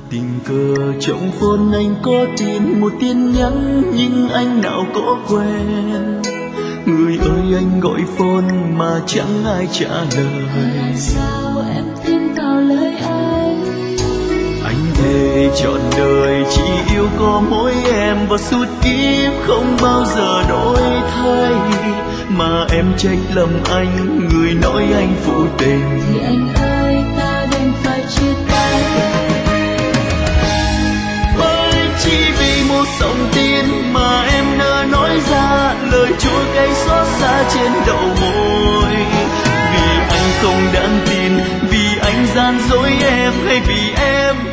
Tình cờ trong phone anh có tin một tin nhắn, nhưng anh nào có quen. Người ơi anh gọi phone mà chẳng ai trả lời. Làm sao em tin vào lời anh? Anh thề trọn đời chỉ yêu có mỗi em, và suốt kiếp không bao giờ đổi thay. Mà em trách lầm anh, người nói anh phụ tình. Thì anh ơi ta đành phải chia tay. Chỉ vì một dòng tin mà em nỡ nói ra lời chua cay xót xa trên đầu môi. Vì anh không đáng tin, vì anh gian dối em, hay vì em